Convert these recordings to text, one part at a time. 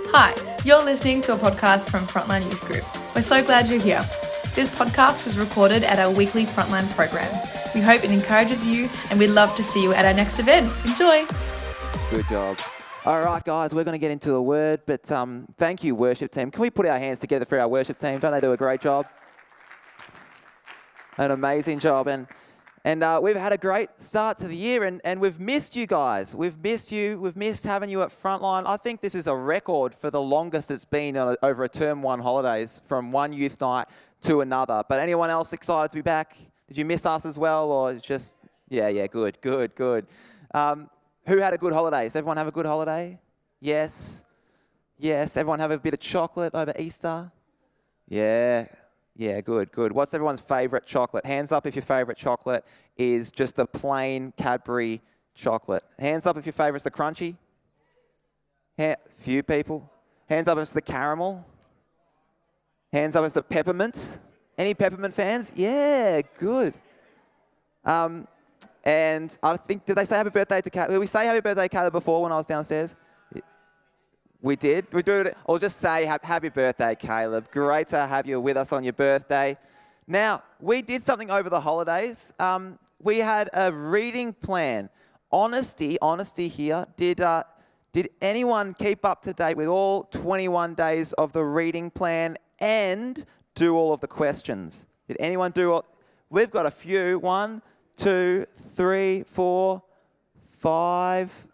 Hi, you're listening to a podcast from Frontline Youth Group. We're so glad you're here. This podcast was recorded at our weekly Frontline program. We hope it encourages you, and we'd love to see you at our next event. Enjoy. Good job. All right, guys, we're going to get into the word, but thank you, worship team. Can we put our hands together for our worship team? Don't they do a great job? An amazing job. And we've had a great start to the year, and we've missed you guys. We've missed you. We've missed having you at Frontline. I think this is a record for the longest it's been over a term one holidays, from one youth night to another. But anyone else excited to be back? Did you miss us as well, or just, yeah, good. Who had a good holiday? Does everyone have a good holiday? Yes. Everyone have a bit of chocolate over Easter? Yeah, good. What's everyone's favourite chocolate? Hands up if your favourite chocolate is just the plain Cadbury chocolate. Hands up if your favourite's the crunchy. Few people. Hands up if it's the caramel. Hands up if it's the peppermint. Any peppermint fans? Yeah, good. And I think, did they say happy birthday to Caleb? Did we say happy birthday, Caleb, before when I was downstairs? We did. We do it. I'll just say happy birthday, Caleb. Great to have you with us on your birthday. Now, we did something over the holidays. We had a reading plan. Honesty here. Did anyone keep up to date with all 21 days of the reading plan and do all of the questions? Did anyone do all? We've got a few. 1, 2, 3, 4, 5.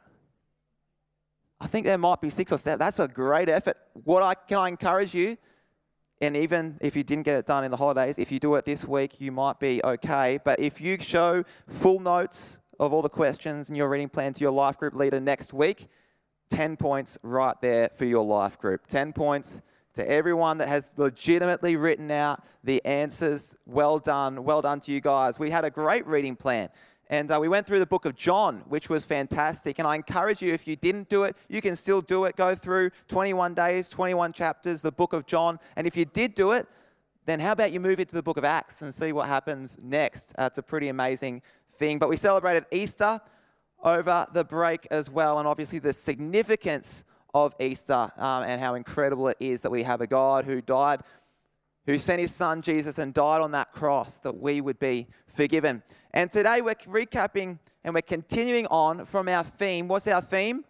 I think there might be 6 or 7. That's a great effort. Can I encourage you, and even if you didn't get it done in the holidays, if you do it this week, you might be okay. But if you show full notes of all the questions in your reading plan to your life group leader next week, 10 points right there for your life group. 10 points to everyone that has legitimately written out the answers. Well done to you guys. We had a great reading plan. And we went through the book of John, which was fantastic. And I encourage you, if you didn't do it, you can still do it. Go through 21 days, 21 chapters, the book of John. And if you did do it, then how about you move into the book of Acts and see what happens next? It's a pretty amazing thing. But we celebrated Easter over the break as well. And obviously the significance of Easter and how incredible it is that we have a God who died, who sent his son Jesus and died on that cross that we would be forgiven. And today we're recapping and we're continuing on from our theme. What's our theme?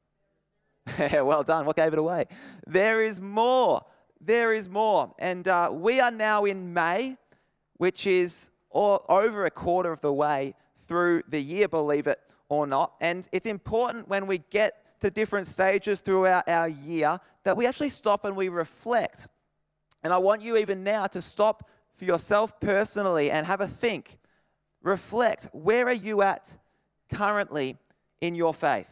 Well done. What gave it away? There is more. There is more. And we are now in May, which is over a quarter of the way through the year, believe it or not. And it's important when we get to different stages throughout our year that we actually stop and we reflect. And I want you even now to stop for yourself personally and have a think. Reflect. Where are you at currently in your faith?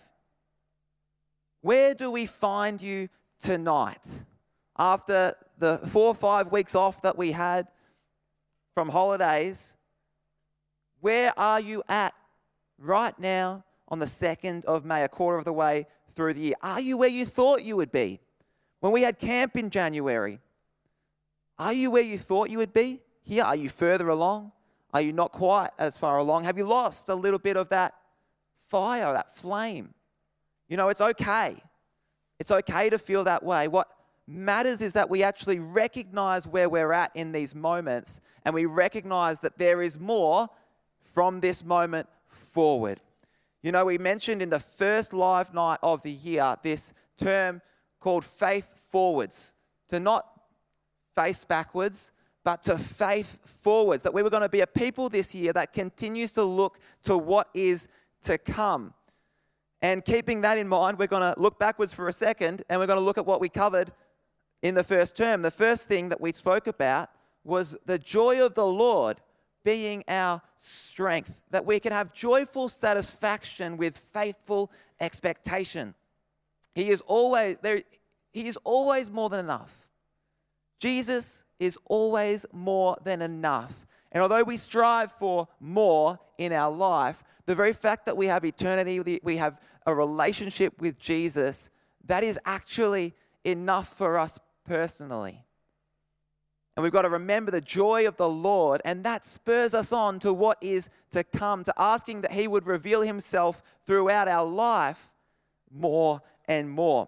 Where do we find you tonight? After the 4 or 5 weeks off that we had from holidays, where are you at right now on the 2nd of May, a quarter of the way through the year? Are you where you thought you would be? When we had camp in January, are you where you thought you would be? Here, are you further along? Are you not quite as far along? Have you lost a little bit of that fire, that flame? You know, it's okay. It's okay to feel that way. What matters is that we actually recognize where we're at in these moments, and we recognize that there is more from this moment forward. You know, we mentioned in the first live night of the year this term called faith forwards, to not face backwards, but to faith forwards, that we were going to be a people this year that continues to look to what is to come. And keeping that in mind, we're going to look backwards for a second, and we're going to look at what we covered in the first term. The first thing that we spoke about was the joy of the Lord being our strength, that we can have joyful satisfaction with faithful expectation. He is always there. He is always more than enough. Jesus is always more than enough. And although we strive for more in our life, the very fact that we have eternity, we have a relationship with Jesus, that is actually enough for us personally. And we've got to remember the joy of the Lord, and that spurs us on to what is to come, to asking that He would reveal Himself throughout our life more and more.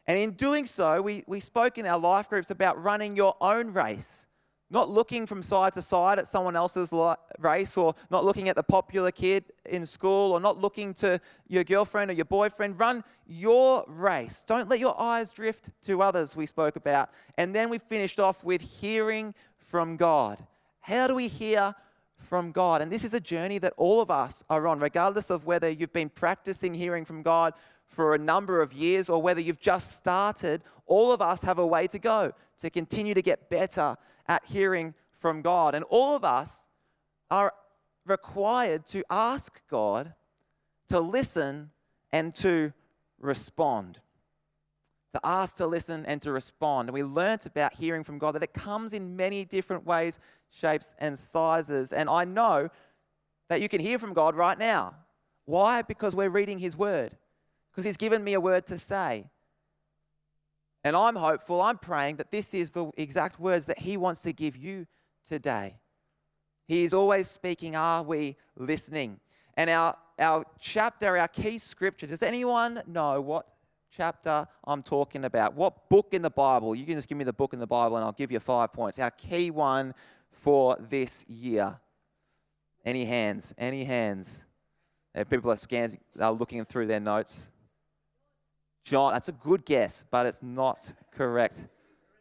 And in doing so, we spoke in our life groups about running your own race, not looking from side to side at someone else's race, or not looking at the popular kid in school, or not looking to your girlfriend or your boyfriend. Run your race. Don't let your eyes drift to others, we spoke about. And then we finished off with hearing from God. How do we hear from God? And this is a journey that all of us are on, regardless of whether you've been practicing hearing from God for a number of years or whether you've just started. All of us have a way to go to continue to get better at hearing from God. And all of us are required to ask God to listen and to respond. To ask, to listen, and to respond. And we learnt about hearing from God, that it comes in many different ways, shapes, and sizes. And I know that you can hear from God right now. Why? Because we're reading His Word. Because He's given me a word to say. And I'm hopeful, I'm praying that this is the exact words that He wants to give you today. He is always speaking. Are we listening? And our chapter, our key scripture, does anyone know what chapter I'm talking about? What book in the Bible? You can just give me the book in the Bible and I'll give you 5 points. Our key one for this year. Any hands? Any hands? People are looking through their notes. John, that's a good guess, but it's not correct.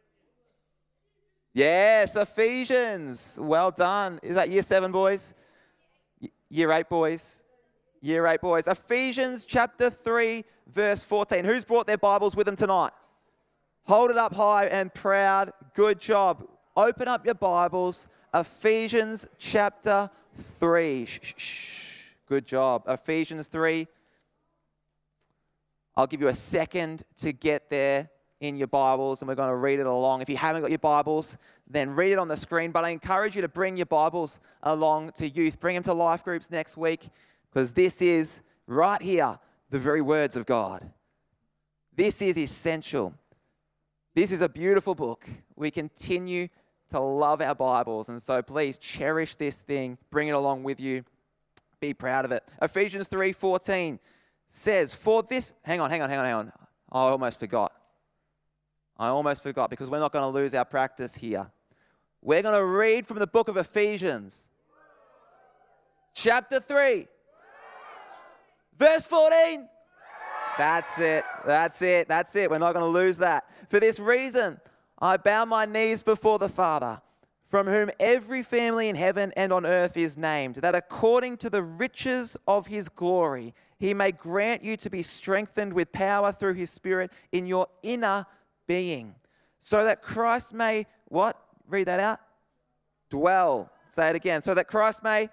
Yes, Ephesians. Well done. Is that year 7, boys? Year 8, boys? Year 8, boys. Ephesians chapter 3, verse 14. Who's brought their Bibles with them tonight? Hold it up high and proud. Good job. Open up your Bibles. Ephesians chapter 3. Shh. Good job. Ephesians 3. I'll give you a second to get there in your Bibles, and we're going to read it along. If you haven't got your Bibles, then read it on the screen. But I encourage you to bring your Bibles along to youth. Bring them to life groups next week, because this is right here, the very words of God. This is essential. This is a beautiful book. We continue to love our Bibles, and so please cherish this thing. Bring it along with you. Be proud of it. Ephesians 3:14 says, for this... Hang on. I almost forgot because we're not going to lose our practice here. We're going to read from the book of Ephesians. Chapter 3. Verse 14. That's it. We're not going to lose that. For this reason, I bow my knees before the Father, from whom every family in heaven and on earth is named, that according to the riches of His glory, He may grant you to be strengthened with power through His Spirit in your inner being, so that Christ may, what? Read that out. Dwell. Say it again. So that Christ may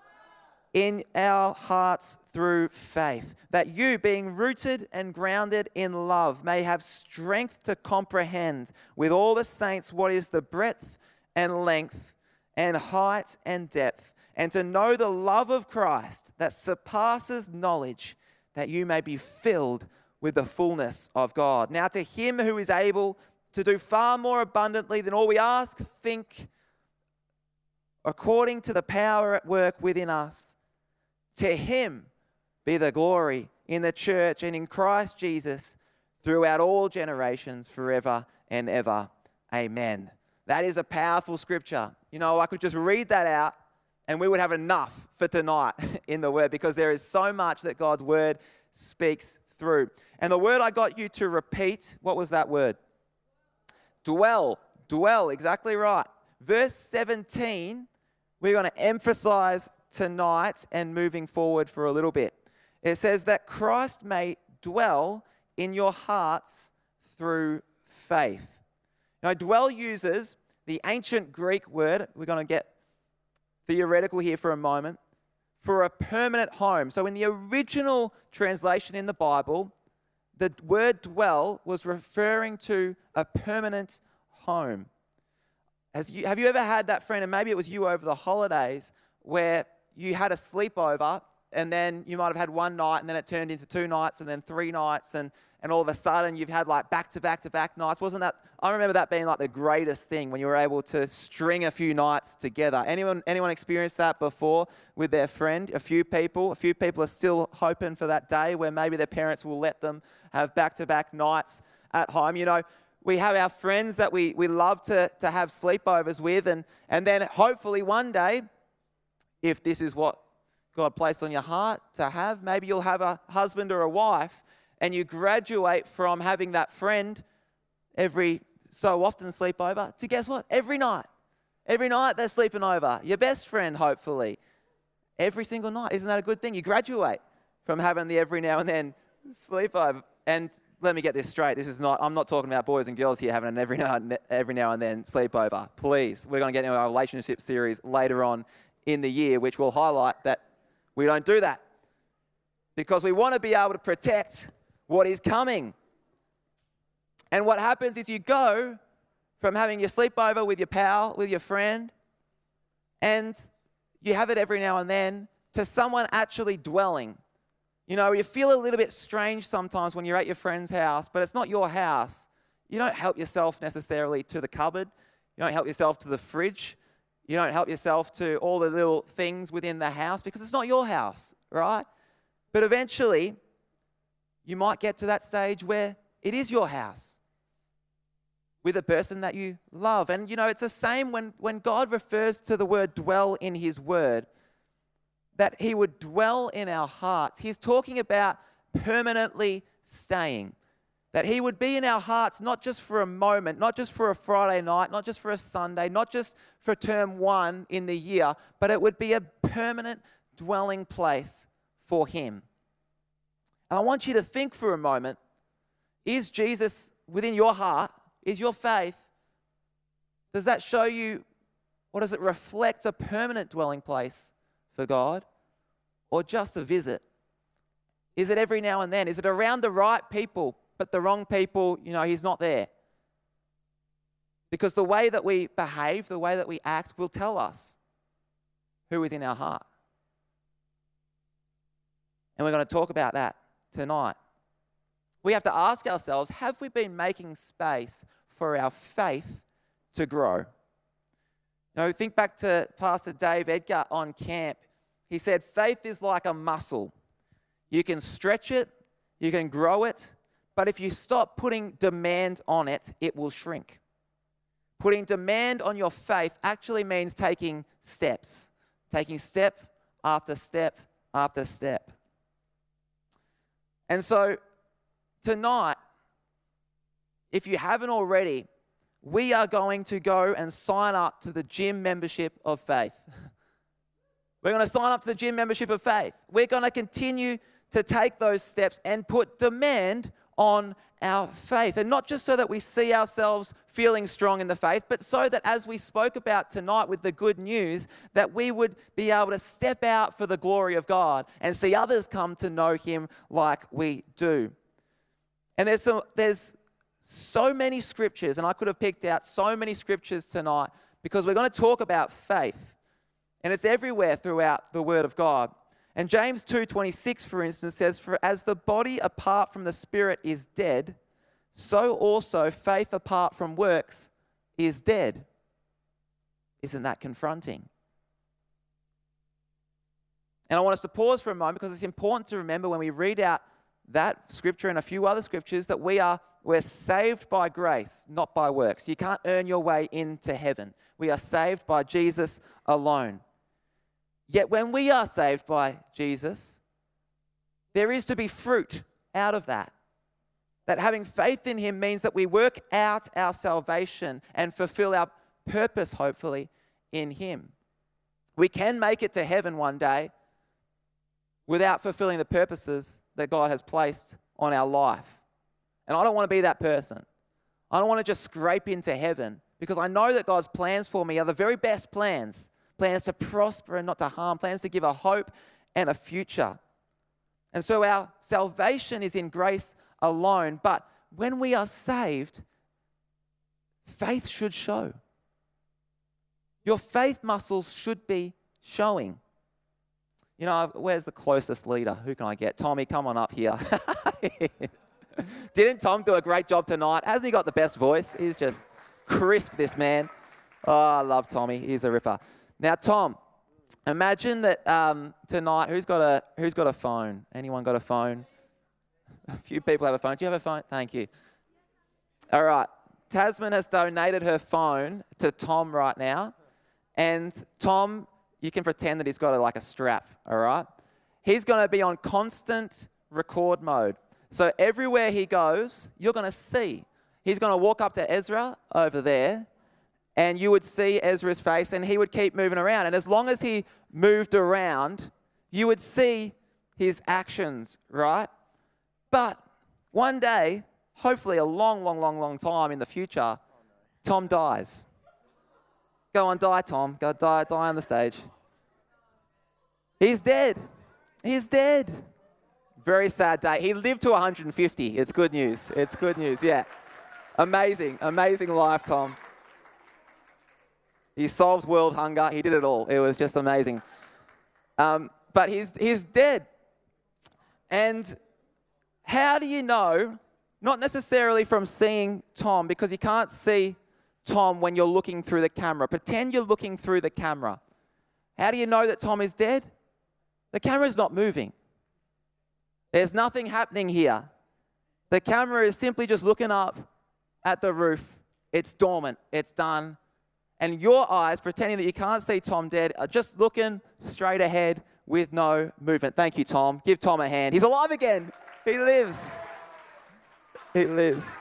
in our hearts through faith, that you, being rooted and grounded in love, may have strength to comprehend with all the saints what is the breadth and length and height and depth, and to know the love of Christ that surpasses knowledge, that you may be filled with the fullness of God. Now to Him who is able to do far more abundantly than all we ask, think, according to the power at work within us, to Him be the glory in the church and in Christ Jesus throughout all generations, forever and ever. Amen. That is a powerful scripture. You know, I could just read that out and we would have enough for tonight in the Word, because there is so much that God's Word speaks through. And the word I got you to repeat, what was that word? Dwell. Dwell, exactly right. Verse 17, we're going to emphasize tonight and moving forward for a little bit. It says that Christ may dwell in your hearts through faith. Now, dwell uses the ancient Greek word, we're going to get theoretical here for a moment, for a permanent home. So in the original translation in the Bible, the word dwell was referring to a permanent home. Have you ever had that friend, and maybe it was you over the holidays, where you had a sleepover and then you might have had one night, and then it turned into 2 nights, and then 3 nights, and all of a sudden you've had like back-to-back nights. Wasn't that? I remember that being like the greatest thing when you were able to string a few nights together. Anyone experienced that before with their friend? A few people are still hoping for that day where maybe their parents will let them have back-to-back nights at home. You know, we have our friends that we love to have sleepovers with, and then hopefully one day, if this is what God placed on your heart to have, maybe you'll have a husband or a wife, and you graduate from having that friend every so often sleepover to, guess what? Every night they're sleeping over. Your best friend, hopefully, every single night. Isn't that a good thing? You graduate from having the every now and then sleepover. And let me get this straight. I'm not talking about boys and girls here having an every now and then sleepover. Please, we're going to get into our relationship series later on in the year, which will highlight that we don't do that, because we want to be able to protect what is coming. And what happens is you go from having your sleepover with your pal, with your friend, and you have it every now and then, to someone actually dwelling. You know, you feel a little bit strange sometimes when you're at your friend's house, but it's not your house. You don't help yourself necessarily to the cupboard. You don't help yourself to the fridge. You don't help yourself to all the little things within the house because it's not your house, right? But eventually, you might get to that stage where it is your house with a person that you love. And, you know, it's the same when God refers to the word dwell in his word, that he would dwell in our hearts. He's talking about permanently staying, that he would be in our hearts not just for a moment, not just for a Friday night, not just for a Sunday, not just for term 1 in the year, but it would be a permanent dwelling place for him. And I want you to think for a moment, is Jesus within your heart? Is your faith, does that show you, or does it reflect a permanent dwelling place for God, or just a visit? Is it every now and then? Is it around the right people, but the wrong people, you know, he's not there? Because the way that we behave, the way that we act will tell us who is in our heart. And we're going to talk about that tonight. We have to ask ourselves, have we been making space for our faith to grow? You know, think back to Pastor Dave Edgar on camp. He said, faith is like a muscle. You can stretch it, you can grow it, but if you stop putting demand on it, it will shrink. Putting demand on your faith actually means taking steps step after step after step. And so tonight, if you haven't already, we are going to go and sign up to the gym membership of faith. We're going to sign up to the gym membership of faith. We're going to continue to take those steps and put demand on our faith. And not just so that we see ourselves feeling strong in the faith, but so that, as we spoke about tonight with the good news, that we would be able to step out for the glory of God and see others come to know him like we do. And there's so many scriptures, and I could have picked out so many scriptures tonight, because we're going to talk about faith. And it's everywhere throughout the Word of God. And James 2:26, for instance, says, "For as the body apart from the spirit is dead, so also faith apart from works is dead." Isn't that confronting? And I want us to pause for a moment, because it's important to remember when we read out that scripture and a few other scriptures that we're saved by grace, not by works. You can't earn your way into heaven. We are saved by Jesus alone. Yet when we are saved by Jesus, there is to be fruit out of that. That having faith in him means that we work out our salvation and fulfill our purpose, hopefully, in him. We can make it to heaven one day without fulfilling the purposes that God has placed on our life. And I don't want to be that person. I don't want to just scrape into heaven, because I know that God's plans for me are the very best plans. Plans to prosper and not to harm, plans to give a hope and a future. And so our salvation is in grace alone. But when we are saved, faith should show. Your faith muscles should be showing. where's the closest leader? Who can I get? Tommy, come on up here. Didn't Tom do a great job tonight? Hasn't he got the best voice? He's just crisp, this man. Oh, I love Tommy. He's a ripper. Now, Tom, imagine that tonight, who's got a phone? Anyone got a phone? A few people have a phone. Do you have a phone? Thank you. All right. Tasman has donated her phone to Tom right now. And Tom, you can pretend that he's got a strap, all right? He's going to be on constant record mode. So everywhere he goes, you're going to see. He's going to walk up to Ezra over there, and you would see Ezra's face, and he would keep moving around. And as long as he moved around, you would see his actions, right? But one day, hopefully a long time in the future, Tom dies. Go on, die, Tom. Go die on the stage. He's dead. He's dead. Very sad day. He lived to 150. It's good news. It's good news, yeah. Amazing life, Tom. He solves world hunger. He did it all. It was just amazing. But he's dead. And how do you know? Not necessarily from seeing Tom, because you can't see Tom when you're looking through the camera. Pretend you're looking through the camera. How do you know that Tom is dead? The camera's not moving. There's nothing happening here. The camera is simply just looking up at the roof. It's dormant. It's done. And your eyes, pretending that you can't see Tom dead, are just looking straight ahead with no movement. Thank you, Tom. Give Tom a hand. He's alive again. He lives. He lives.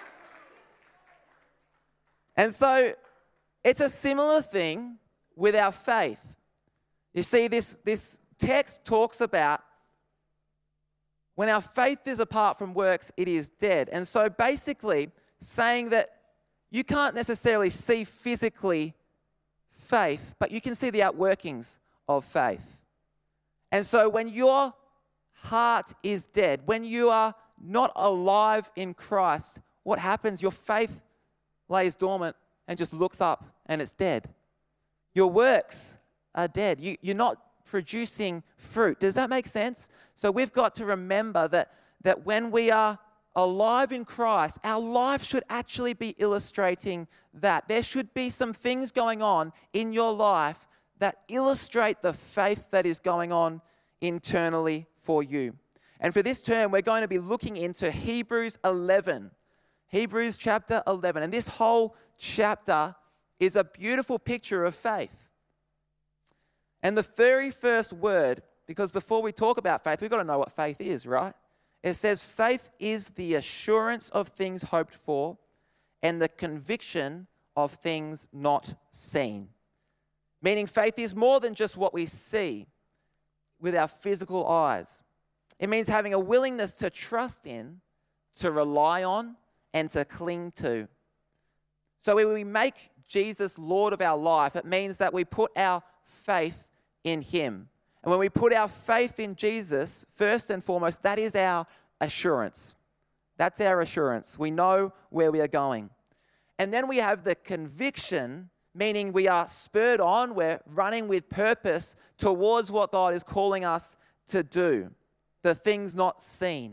And so it's a similar thing with our faith. You see, this text talks about when our faith is apart from works, it is dead. And so basically saying that you can't necessarily see physically faith, but you can see the outworkings of faith. And so when your heart is dead, when you are not alive in Christ, what happens? Your faith lays dormant and just looks up and it's dead. Your works are dead. You're not producing fruit. Does that make sense? So we've got to remember that when we are alive in Christ, our life should actually be illustrating that. There should be some things going on in your life that illustrate the faith that is going on internally for you. And for this term, we're going to be looking into Hebrews 11. Hebrews chapter 11. And this whole chapter is a beautiful picture of faith. And the very first word, because before we talk about faith, we've got to know what faith is, right? It says, faith is the assurance of things hoped for and the conviction of things not seen. Meaning faith is more than just what we see with our physical eyes. It means having a willingness to trust in, to rely on, and to cling to. So when we make Jesus Lord of our life, it means that we put our faith in Him. And when we put our faith in Jesus, first and foremost, that is our assurance. That's our assurance. We know where we are going. And then we have the conviction, meaning we are spurred on, we're running with purpose towards what God is calling us to do, the things not seen.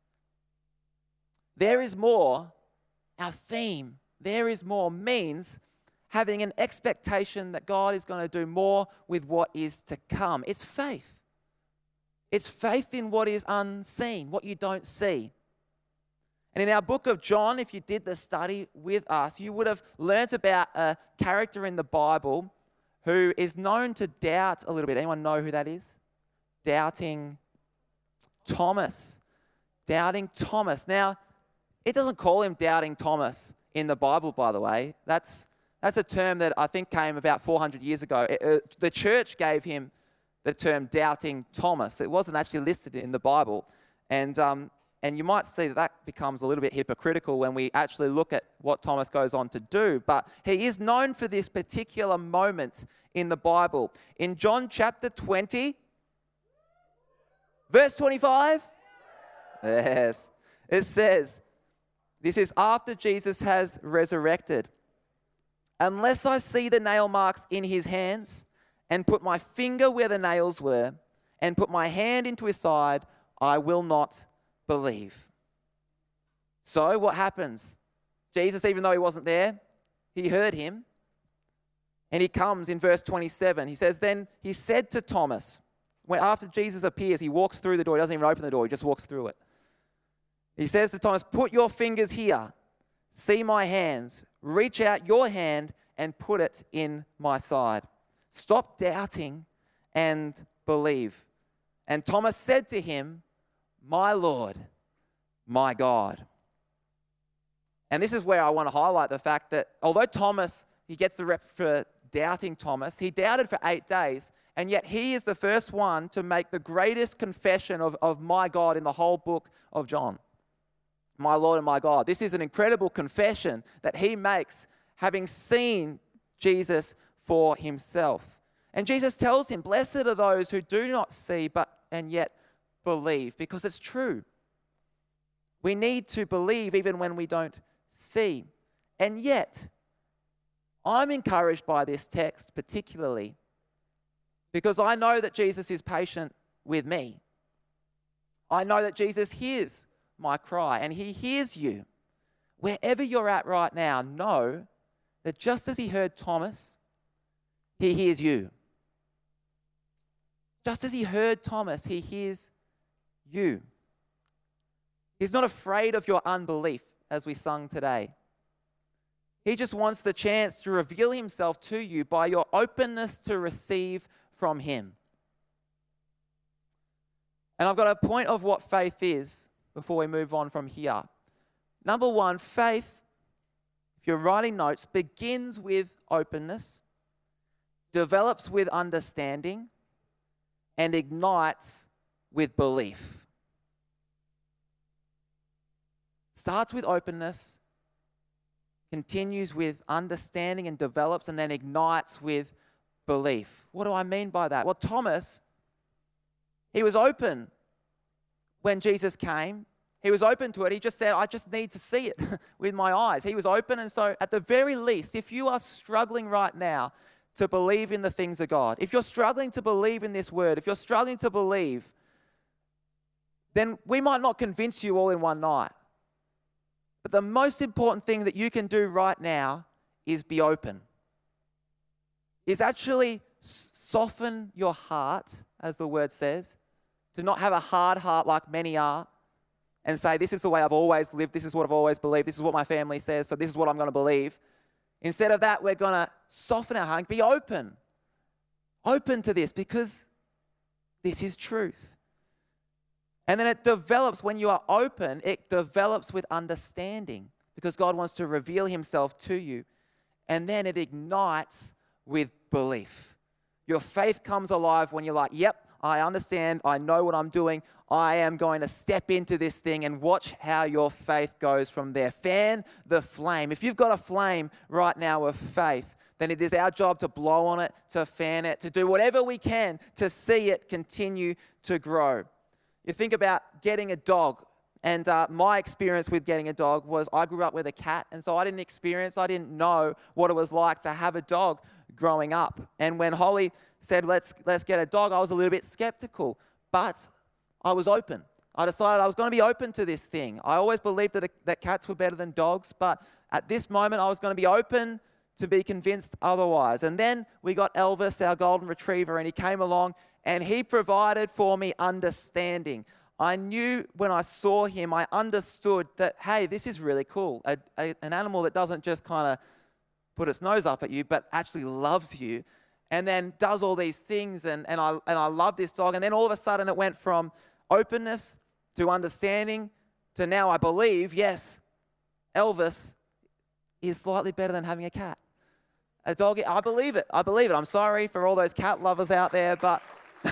There is more. Our theme, there is more, means having an expectation that God is going to do more with what is to come. It's faith. It's faith in what is unseen, what you don't see. And in our book of John, if you did the study with us, you would have learnt about a character in the Bible who is known to doubt a little bit. Anyone know who that is? Doubting Thomas. Doubting Thomas. Now, it doesn't call him Doubting Thomas in the Bible, by the way. That's a term that I think came about 400 years ago. The church gave him the term Doubting Thomas. It wasn't actually listed in the Bible. And you might see that becomes a little bit hypocritical when we actually look at what Thomas goes on to do. But he is known for this particular moment in the Bible. In John chapter 20, verse 25, yes, it says, this is after Jesus has resurrected. Unless I see the nail marks in his hands and put my finger where the nails were and put my hand into his side, I will not believe. So what happens? Jesus, even though he wasn't there, he heard him. And he comes in verse 27. He says, then he said to Thomas, after Jesus appears, he walks through the door. He doesn't even open the door. He just walks through it. He says to Thomas, put your fingers here. See my hands. Reach out your hand and put it in my side. Stop doubting and believe. And Thomas said to him, my Lord, my God. And this is where I want to highlight the fact that although Thomas, he gets the rep for doubting Thomas, he doubted for 8 days, and yet he is the first one to make the greatest confession of my God in the whole book of John. My Lord and my God. This is an incredible confession that he makes, having seen Jesus for himself. And Jesus tells him, blessed are those who do not see and yet believe, because it's true. We need to believe even when we don't see. And yet, I'm encouraged by this text particularly because I know that Jesus is patient with me. I know that Jesus hears my cry and he hears you. Wherever you're at right now, know that just as he heard Thomas, he hears you. Just as he heard Thomas, he hears you. He's not afraid of your unbelief, as we sung today. He just wants the chance to reveal himself to you by your openness to receive from him. And I've got a point of what faith is before we move on from here. Number one, faith, if you're writing notes, begins with openness, develops with understanding, and ignites with belief. Starts with openness, continues with understanding and develops, and then ignites with belief. What do I mean by that? Well, Thomas, he was open when Jesus came. He was open to it. He just said, I just need to see it with my eyes. He was open, and so at the very least, if you are struggling right now to believe in the things of God, if you're struggling to believe in this word, if you're struggling to believe, then we might not convince you all in one night. But the most important thing that you can do right now is be open. Is actually soften your heart, as the word says, to not have a hard heart like many are, and say, this is the way I've always lived, this is what I've always believed, this is what my family says, so this is what I'm going to believe. Instead of that, we're going to soften our heart and be open. Open to this because this is truth. And then it develops, when you are open, it develops with understanding because God wants to reveal himself to you. And then it ignites with belief. Your faith comes alive when you're like, yep, I understand, I know what I'm doing, I am going to step into this thing, and watch how your faith goes from there. Fan the flame. If you've got a flame right now of faith, then it is our job to blow on it, to fan it, to do whatever we can to see it continue to grow. You think about getting a dog, and my experience with getting a dog was I grew up with a cat, and so I didn't know what it was like to have a dog growing up. And when Holly said, let's get a dog, I was a little bit skeptical, but I was open. I decided I was going to be open to this thing. I always believed that cats were better than dogs, but at this moment I was going to be open to be convinced otherwise. And then we got Elvis, our golden retriever, and he came along and he provided for me understanding. I knew when I saw him, I understood that, hey, this is really cool. An animal that doesn't just kind of put its nose up at you, but actually loves you and then does all these things. And I love this dog. And then all of a sudden it went from openness to understanding to now I believe, yes, Elvis is slightly better than having a cat. A dog, I believe it. I'm sorry for all those cat lovers out there, but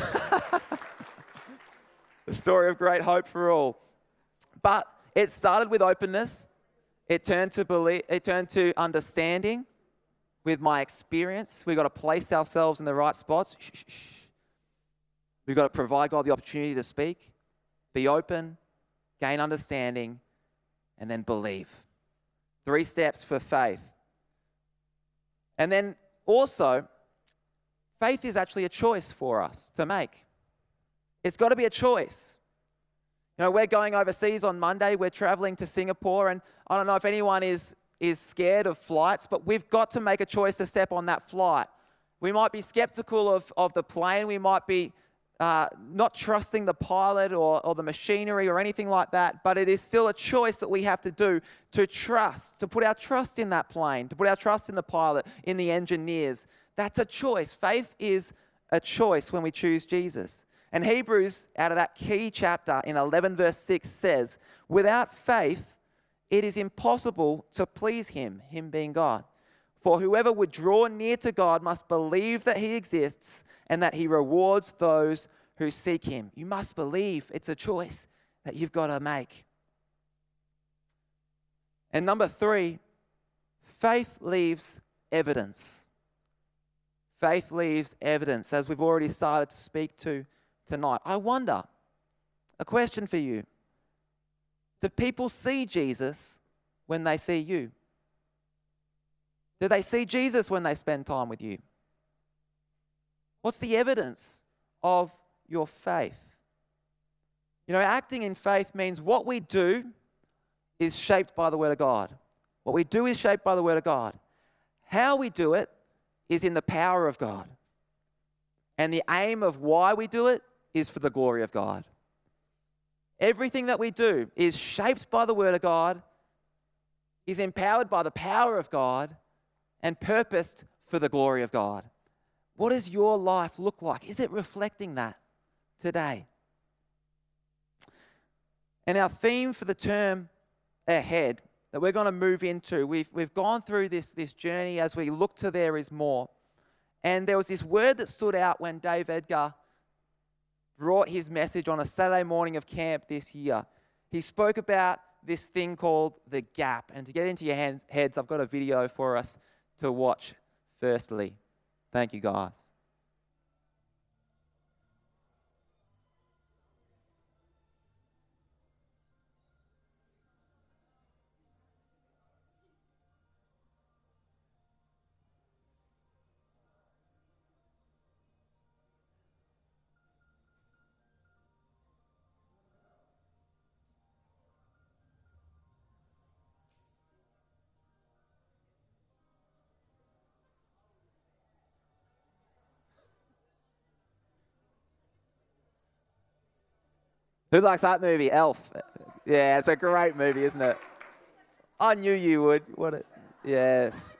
the story of great hope for all. But it started with openness. It turned to belief. It turned to understanding with my experience. We've got to place ourselves in the right spots. We've got to provide God the opportunity to speak, be open, gain understanding, and then believe. 3 steps for faith. And then also, faith is actually a choice for us to make. It's got to be a choice. You know, we're going overseas on Monday. We're traveling to Singapore, and I don't know if anyone is scared of flights, but we've got to make a choice to step on that flight. We might be skeptical of the plane. We might be not trusting the pilot or the machinery or anything like that, but it is still a choice that we have to do, to trust, to put our trust in that plane, to put our trust in the pilot, in the engineers. That's a choice. Faith is a choice when we choose Jesus. And Hebrews, out of that key chapter in 11 verse 6 says, without faith, it is impossible to please him being God. For whoever would draw near to God must believe that he exists and that he rewards those who seek him. You must believe. It's a choice that you've got to make. And number 3, faith leaves evidence. Faith leaves evidence, as we've already started to speak to tonight. I wonder, a question for you. Do people see Jesus when they see you? Do they see Jesus when they spend time with you? What's the evidence of your faith? You know, acting in faith means what we do is shaped by the Word of God. What we do is shaped by the Word of God. How we do it is in the power of God. And the aim of why we do it is for the glory of God. Everything that we do is shaped by the Word of God, is empowered by the power of God, and purposed for the glory of God. What does your life look like? Is it reflecting that today? And our theme for the term ahead that we're going to move into, we've gone through this journey as we look to there is more. And there was this word that stood out when Dave Edgar brought his message on a Saturday morning of camp this year. He spoke about this thing called the gap. And to get into your heads, I've got a video for us to watch firstly. Thank you, guys. Who likes that movie? Elf. Yeah, it's a great movie, isn't it? I knew you would. Yes.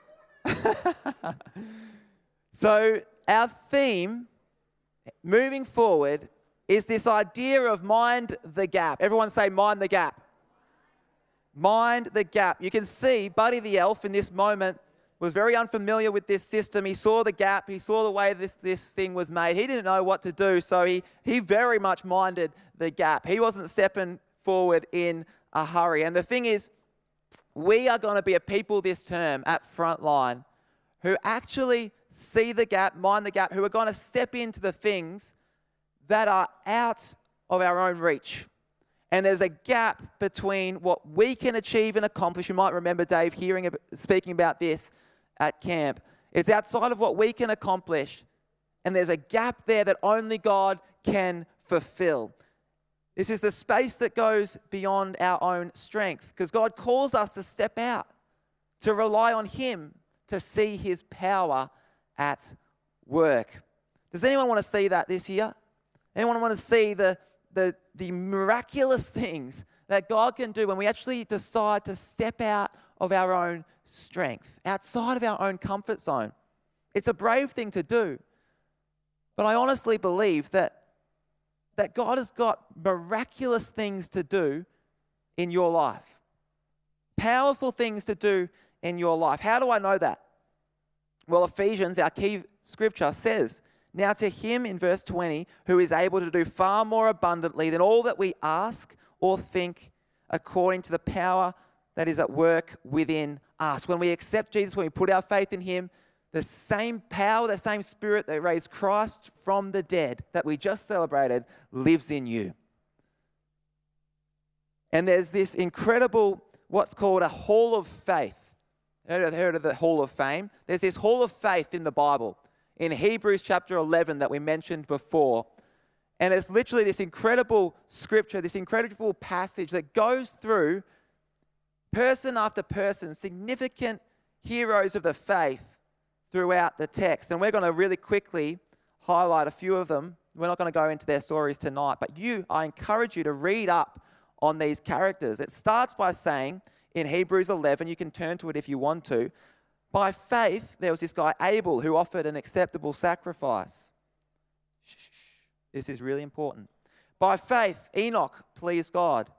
So our theme, moving forward, is this idea of mind the gap. Everyone say mind the gap. Mind the gap. You can see Buddy the elf in this moment was very unfamiliar with this system. He saw the gap. He saw the way this thing was made. He didn't know what to do, so he very much minded the gap. He wasn't stepping forward in a hurry. And the thing is, we are going to be a people this term at Frontline who actually see the gap, mind the gap, who are going to step into the things that are out of our own reach. And there's a gap between what we can achieve and accomplish. You might remember Dave speaking about this at camp. It's outside of what we can accomplish, and there's a gap there that only God can fulfill. This is the space that goes beyond our own strength, because God calls us to step out, to rely on Him, to see His power at work. Does anyone want to see that this year? Anyone want to see the miraculous things that God can do when we actually decide to step out of our own strength, outside of our own comfort zone? It's a brave thing to do, but I honestly believe that God has got miraculous things to do in your life, powerful things to do in your life. How do I know that? Well, Ephesians, our key scripture, says, now to Him in verse 20, who is able to do far more abundantly than all that we ask or think, according to the power that is at work within us. When we accept Jesus, when we put our faith in Him, the same power, the same Spirit that raised Christ from the dead that we just celebrated lives in you. And there's this incredible, what's called a hall of faith. Heard of the hall of fame? There's this hall of faith in the Bible, in Hebrews chapter 11 that we mentioned before. And it's literally this incredible scripture, this incredible passage that goes through person after person, significant heroes of the faith throughout the text. And we're going to really quickly highlight a few of them. We're not going to go into their stories tonight, but I encourage you to read up on these characters. It starts by saying in Hebrews 11, you can turn to it if you want to, by faith, there was this guy Abel who offered an acceptable sacrifice. This is really important. By faith, Enoch pleased God.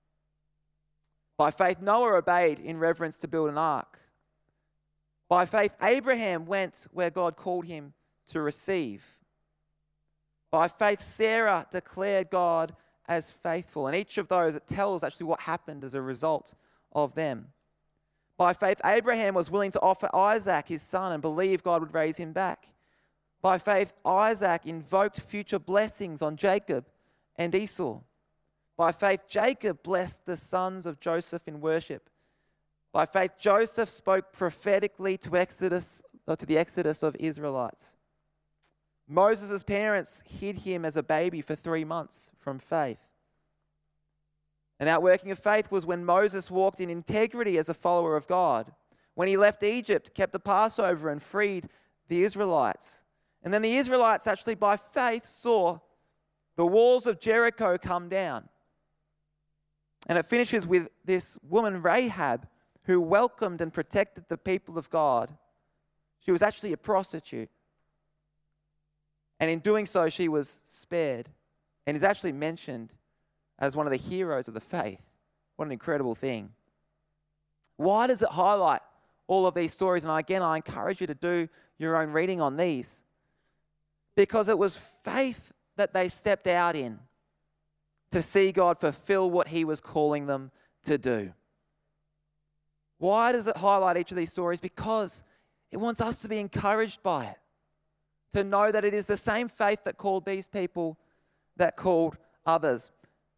By faith, Noah obeyed in reverence to build an ark. By faith, Abraham went where God called him to receive. By faith, Sarah declared God as faithful. And each of those, it tells actually what happened as a result of them. By faith, Abraham was willing to offer Isaac, his son, and believe God would raise him back. By faith, Isaac invoked future blessings on Jacob and Esau. By faith, Jacob blessed the sons of Joseph in worship. By faith, Joseph spoke prophetically to the exodus of Israelites. Moses' parents hid him as a baby for 3 months from faith. An outworking of faith was when Moses walked in integrity as a follower of God. When he left Egypt, kept the Passover and freed the Israelites. And then the Israelites actually by faith saw the walls of Jericho come down. And it finishes with this woman Rahab who welcomed and protected the people of God. She was actually a prostitute. And in doing so, she was spared and is actually mentioned as one of the heroes of the faith. What an incredible thing. Why does it highlight all of these stories? And again, I encourage you to do your own reading on these. Because it was faith that they stepped out in to see God fulfill what he was calling them to do. Why does it highlight each of these stories? Because it wants us to be encouraged by it. To know that it is the same faith that called these people that called others.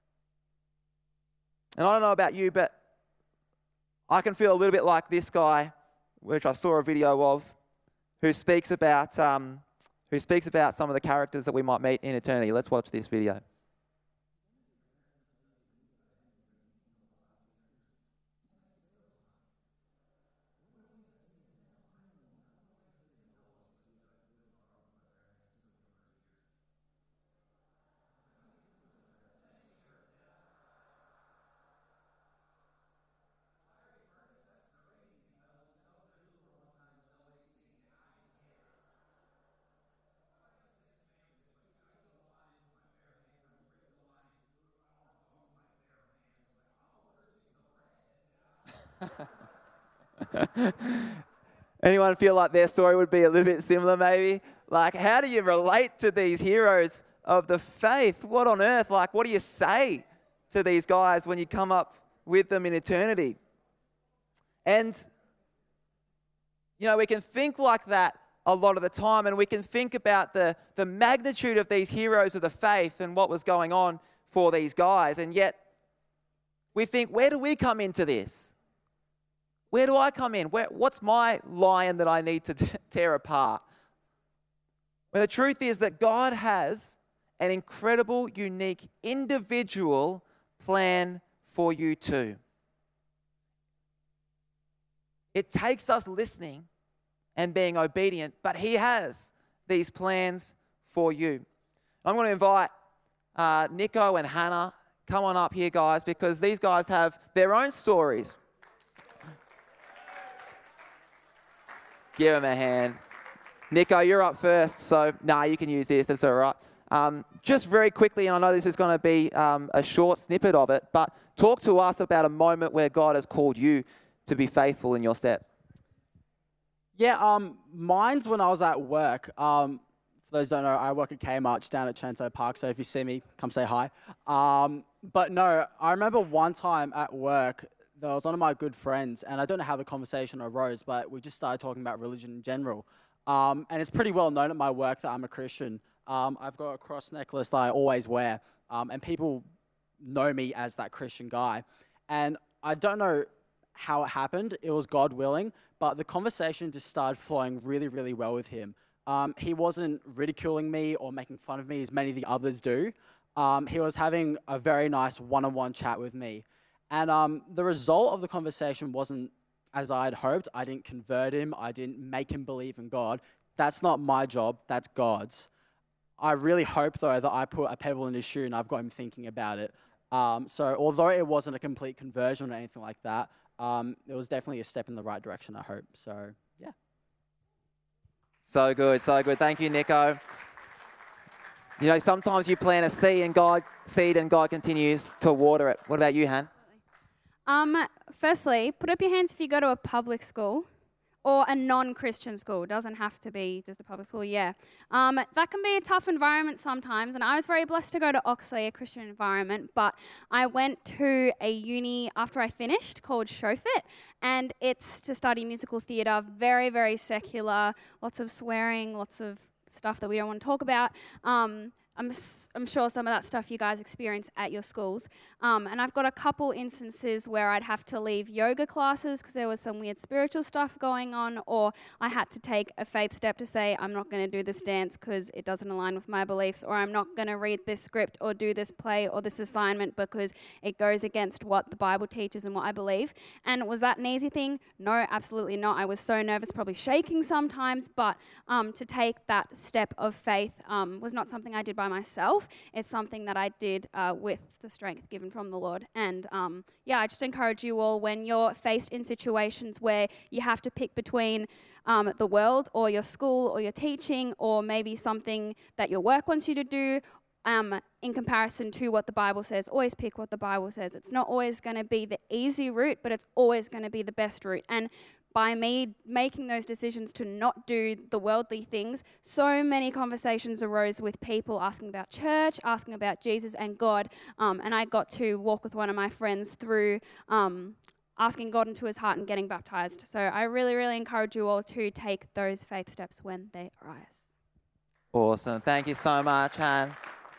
And I don't know about you, but I can feel a little bit like this guy, which I saw a video of, who speaks about some of the characters that we might meet in eternity. Let's watch this video. Anyone feel like their story would be a little bit similar maybe? Like, how do you relate to these heroes of the faith? What on earth? Like, what do you say to these guys when you come up with them in eternity? And, we can think like that a lot of the time, and we can think about the magnitude of these heroes of the faith and what was going on for these guys. And yet, we think, where do we come into this? Where do I come in? What's my lion that I need to tear apart? Well, the truth is that God has an incredible, unique, individual plan for you too. It takes us listening and being obedient, but he has these plans for you. I'm going to invite Nico and Hannah, come on up here, guys, because these guys have their own stories. Give him a hand. Nico, you're up first, so you can use this, that's all right. Just very quickly, and I know this is going to be a short snippet of it, but talk to us about a moment where God has called you to be faithful in your steps. Yeah, mine's when I was at work. For those who don't know, I work at Kmart down at Chento Park, so if you see me, come say hi. But no, I remember one time at work, there was one of my good friends, and I don't know how the conversation arose, but we just started talking about religion in general. And it's pretty well known at my work that I'm a Christian. I've got a cross necklace that I always wear, and people know me as that Christian guy. And I don't know how it happened. It was God willing, but the conversation just started flowing really, really well with him. He wasn't ridiculing me or making fun of me as many of the others do. He was having a very nice one-on-one chat with me. And the result of the conversation wasn't as I had hoped. I didn't convert him. I didn't make him believe in God. That's not my job. That's God's. I really hope, though, that I put a pebble in his shoe and I've got him thinking about it. So although it wasn't a complete conversion or anything like that, it was definitely a step in the right direction, I hope. So, yeah. So good, so good. Thank you, Nico. You know, sometimes you plant a seed and God continues to water it. What about you, Han? Firstly, put up your hands if you go to a public school or a non-Christian school. It doesn't have to be just a public school, yeah. That can be a tough environment sometimes, and I was very blessed to go to Oxley, a Christian environment, but I went to a uni after I finished called Showfit, and it's to study musical theatre, very, very secular, lots of swearing, lots of stuff that we don't want to talk about. I'm sure some of that stuff you guys experience at your schools. And I've got a couple instances where I'd have to leave yoga classes because there was some weird spiritual stuff going on, or I had to take a faith step to say, I'm not going to do this dance because it doesn't align with my beliefs, or I'm not going to read this script or do this play or this assignment because it goes against what the Bible teaches and what I believe. And was that an easy thing? No, absolutely not. I was so nervous, probably shaking sometimes, but to take that step of faith was not something I did by myself. It's something that I did with the strength given from the Lord. And yeah, I just encourage you all, when you're faced in situations where you have to pick between the world or your school or your teaching, or maybe something that your work wants you to do, in comparison to what the Bible says, always pick what the Bible says. It's not always going to be the easy route, but it's always going to be the best route. And by me making those decisions to not do the worldly things, so many conversations arose with people asking about church, asking about Jesus and God, and I got to walk with one of my friends through asking God into his heart and getting baptized. So I really, really encourage you all to take those faith steps when they arise. Awesome. Thank you so much, Han.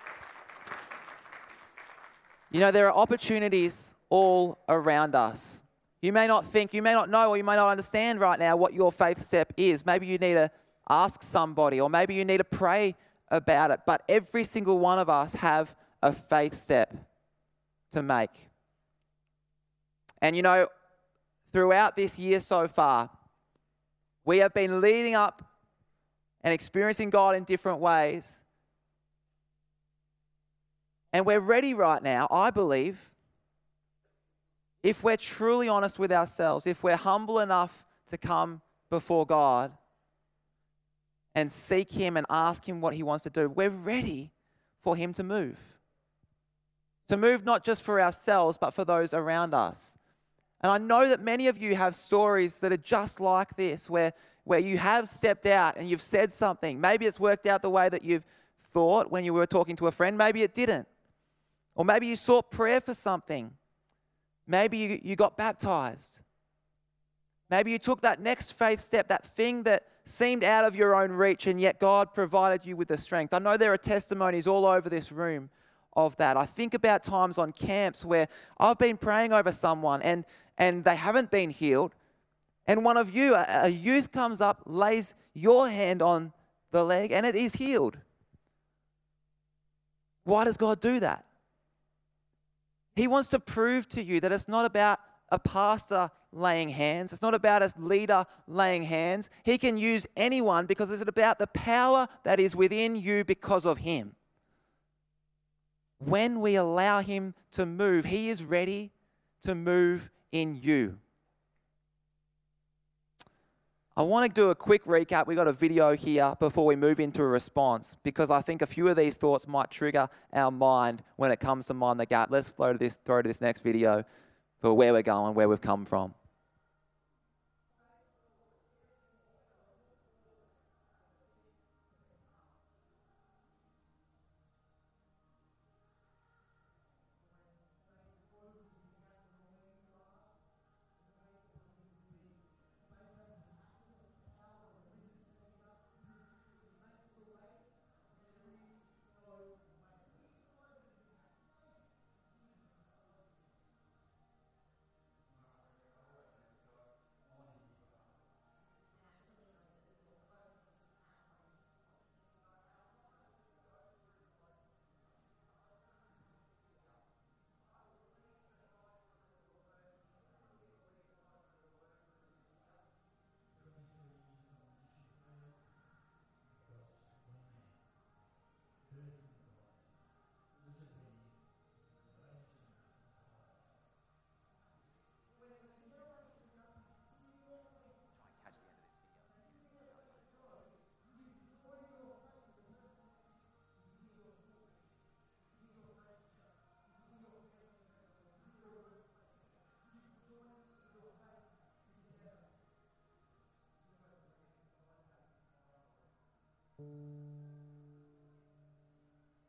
You know, there are opportunities all around us. You may not think, you may not know, or you may not understand right now what your faith step is. Maybe you need to ask somebody, or maybe you need to pray about it. But every single one of us have a faith step to make. And you know, throughout this year so far, we have been leading up and experiencing God in different ways. And we're ready right now, I believe, if we're truly honest with ourselves, if we're humble enough to come before God and seek Him and ask Him what He wants to do, we're ready for Him to move. To move not just for ourselves, but for those around us. And I know that many of you have stories that are just like this, where you have stepped out and you've said something. Maybe it's worked out the way that you've thought when you were talking to a friend. Maybe it didn't. Or maybe you sought prayer for something. Maybe you got baptized. Maybe you took that next faith step, that thing that seemed out of your own reach, and yet God provided you with the strength. I know there are testimonies all over this room of that. I think about times on camps where I've been praying over someone and they haven't been healed, and one of you, a youth, comes up, lays your hand on the leg, and it is healed. Why does God do that? He wants to prove to you that it's not about a pastor laying hands. It's not about a leader laying hands. He can use anyone because it's about the power that is within you because of Him. When we allow Him to move, He is ready to move in you. I want to do a quick recap. We've got a video here before we move into a response, because I think a few of these thoughts might trigger our mind when it comes to Mind the Gap. Let's throw to this next video for where we're going, where we've come from.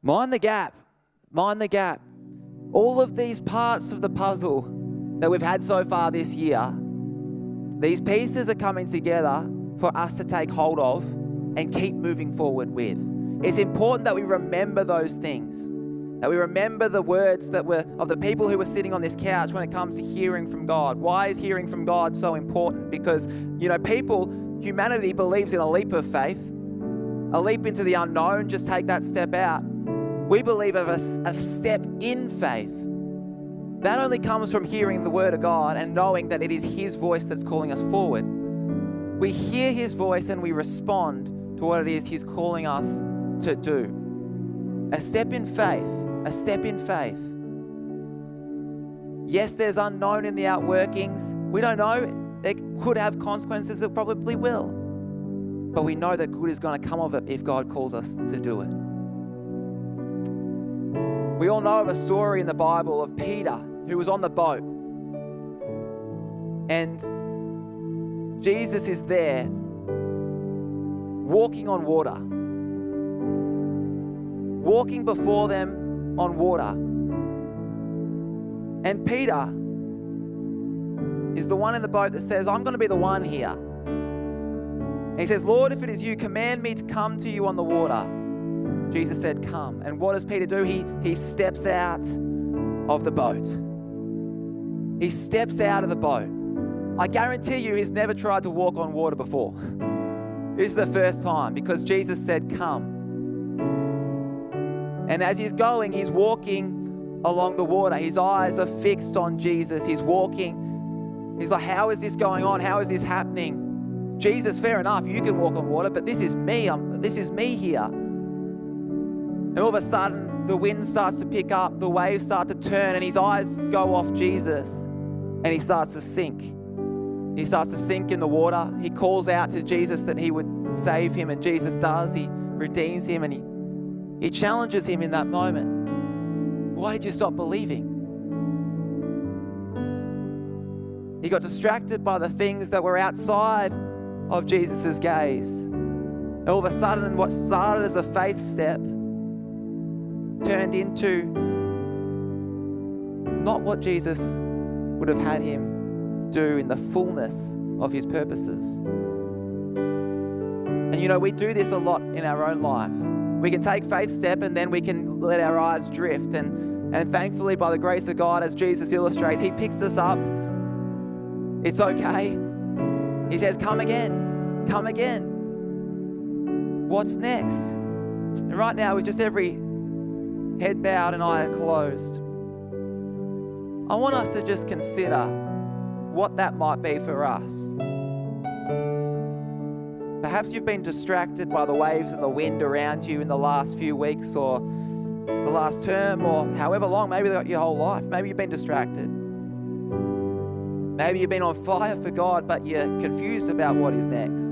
Mind the gap. Mind the gap. All of these parts of the puzzle that we've had so far this year, these pieces are coming together for us to take hold of and keep moving forward with. It's important that we remember those things, that we remember the words that were of the people who were sitting on this couch when it comes to hearing from God. Why is hearing from God so important? Because, humanity believes in a leap of faith, a leap into the unknown, just take that step out. We believe of a step in faith. That only comes from hearing the word of God and knowing that it is His voice that's calling us forward. We hear His voice and we respond to what it is He's calling us to do. A step in faith. A step in faith. Yes, there's unknown in the outworkings. We don't know. It could have consequences. It probably will. But we know that good is going to come of it if God calls us to do it. We all know of a story in the Bible of Peter who was on the boat. And Jesus is there walking on water. Walking before them on water. And Peter is the one in the boat that says, I'm going to be the one here. And he says, Lord, if it is you, command me to come to you on the water. Jesus said, come. And what does Peter do? He steps out of the boat. He steps out of the boat. I guarantee you he's never tried to walk on water before. This is the first time because Jesus said, come. And as he's going, he's walking along the water. His eyes are fixed on Jesus. He's walking. He's like, how is this going on? How is this happening? Jesus, fair enough, you can walk on water, but this is me. This is me here. And all of a sudden, the wind starts to pick up, the waves start to turn, and his eyes go off Jesus, and he starts to sink. He starts to sink in the water. He calls out to Jesus that he would save him, and Jesus does. He redeems him, and he challenges him in that moment. Why did you stop believing? He got distracted by the things that were outside of Jesus' gaze. And all of a sudden, what started as a faith step turned into not what Jesus would have had him do in the fullness of his purposes. And we do this a lot in our own life. We can take faith step and then we can let our eyes drift. And thankfully, by the grace of God, as Jesus illustrates, he picks us up. It's okay. He says, come again, come again. What's next? And right now, with just every head bowed and eye closed, I want us to just consider what that might be for us. Perhaps you've been distracted by the waves and the wind around you in the last few weeks or the last term or however long, maybe your whole life. Maybe you've been distracted. Maybe you've been on fire for God, but you're confused about what is next.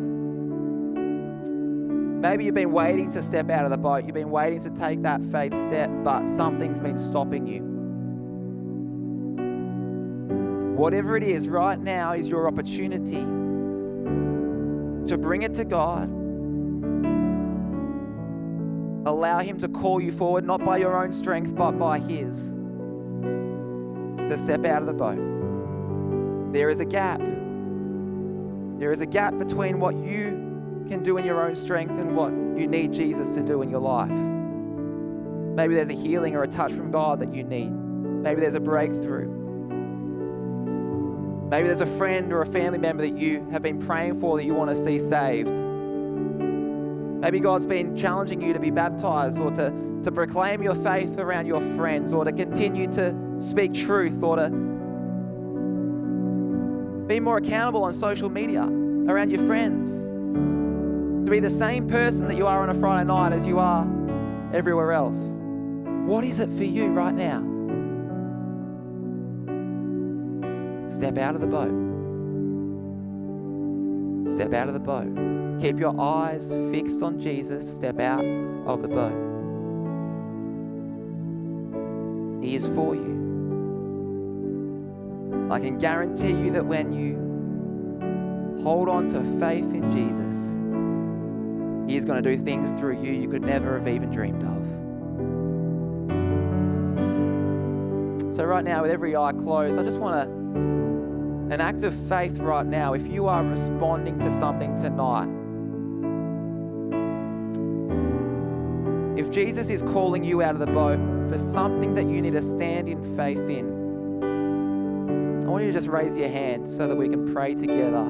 Maybe you've been waiting to step out of the boat. You've been waiting to take that faith step, but something's been stopping you. Whatever it is, right now is your opportunity to bring it to God. Allow Him to call you forward, not by your own strength, but by His, to step out of the boat. There is a gap. There is a gap between what you can do in your own strength and what you need Jesus to do in your life. Maybe there's a healing or a touch from God that you need. Maybe there's a breakthrough. Maybe there's a friend or a family member that you have been praying for that you want to see saved. Maybe God's been challenging you to be baptized or to proclaim your faith around your friends or to continue to speak truth or to be more accountable on social media around your friends. To be the same person that you are on a Friday night as you are everywhere else. What is it for you right now? Step out of the boat. Step out of the boat. Keep your eyes fixed on Jesus. Step out of the boat. He is for you. I can guarantee you that when you hold on to faith in Jesus, He is going to do things through you could never have even dreamed of. So right now, with every eye closed, I just want an act of faith right now. If you are responding to something tonight, if Jesus is calling you out of the boat for something that you need to stand in faith in, I want you to just raise your hand so that we can pray together.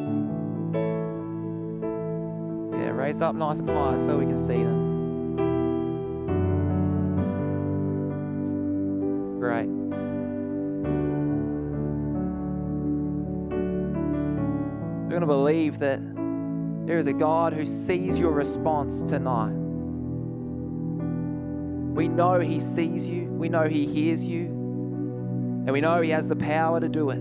Yeah, raise up nice and high so we can see them. It's great. We're going to believe that there is a God who sees your response tonight. We know He sees you. We know He hears you. And we know He has the power to do it.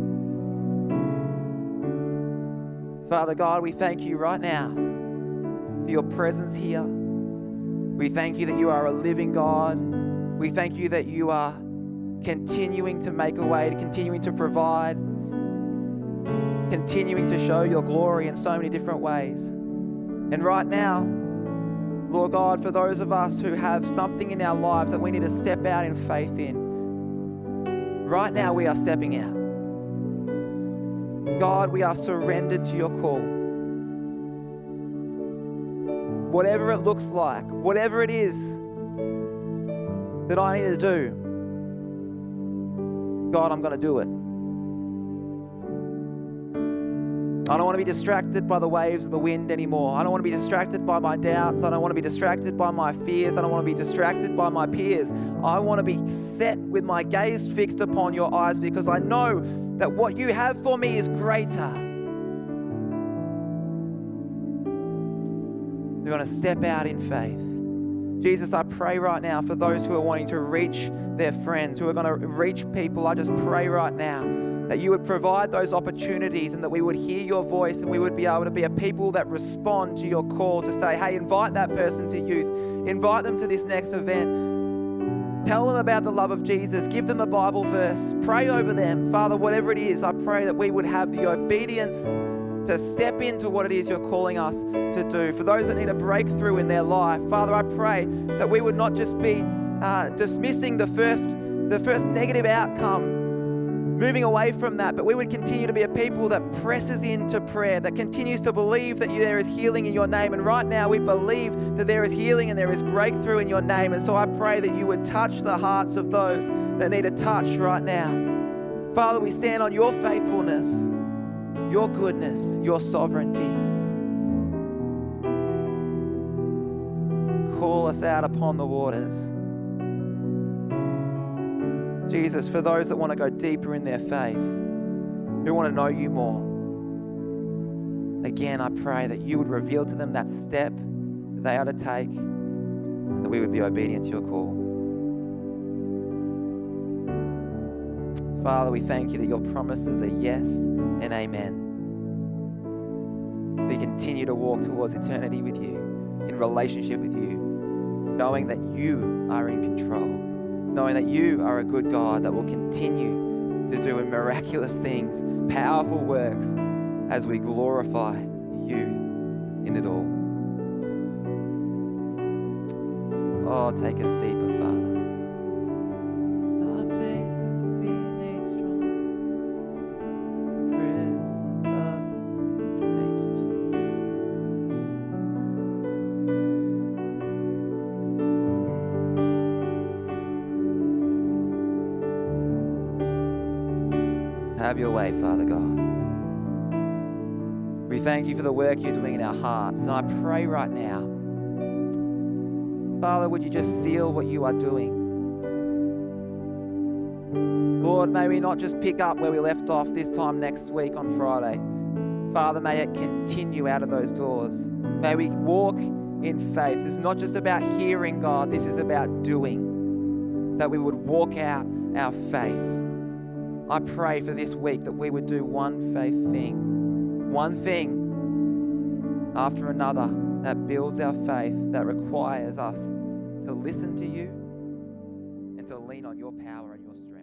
Father God, we thank you right now for your presence here. We thank you that you are a living God. We thank you that you are continuing to make a way, continuing to provide, continuing to show your glory in so many different ways. And right now, Lord God, for those of us who have something in our lives that we need to step out in faith in, right now we are stepping out. God, we are surrendered to your call. Whatever it looks like, whatever it is that I need to do, God, I'm going to do it. I don't want to be distracted by the waves of the wind anymore. I don't want to be distracted by my doubts. I don't want to be distracted by my fears. I don't want to be distracted by my peers. I want to be set with my gaze fixed upon your eyes, because I know that what you have for me is greater. We're going to step out in faith. Jesus, I pray right now for those who are wanting to reach their friends, who are going to reach people. I just pray right now that you would provide those opportunities, and that we would hear your voice, and we would be able to be a people that respond to your call to say, hey, invite that person to youth. Invite them to this next event. Tell them about the love of Jesus. Give them a Bible verse. Pray over them. Father, whatever it is, I pray that we would have the obedience to step into what it is you're calling us to do. For those that need a breakthrough in their life, Father, I pray that we would not just be dismissing the first negative outcome, moving away from that, but we would continue to be a people that presses into prayer, that continues to believe that there is healing in your name. And right now we believe that there is healing and there is breakthrough in your name. And so I pray that you would touch the hearts of those that need a touch right now. Father, we stand on your faithfulness, your goodness, your sovereignty. Call us out upon the waters. Jesus, for those that want to go deeper in their faith, who want to know you more, again, I pray that you would reveal to them that step that they are to take, that we would be obedient to your call. Father, we thank you that your promises are yes and amen. We continue to walk towards eternity with you, in relationship with you, knowing that you are in control, knowing that you are a good God that will continue to do miraculous things, powerful works, as we glorify you in it all. Oh, take us deeper, Father. Our faith will be made strong. The presence of... Thank you, Jesus. Have your way, Father God. We thank you for the work you're doing in our hearts. And I pray right now, Father, would you just seal what you are doing? Lord, may we not just pick up where we left off this time next week on Friday. Father, may it continue out of those doors. May we walk in faith. This is not just about hearing, God. This is about doing. That we would walk out our faith. I pray for this week that we would do one thing after another that builds our faith, that requires us to listen to you and to lean on your power and your strength.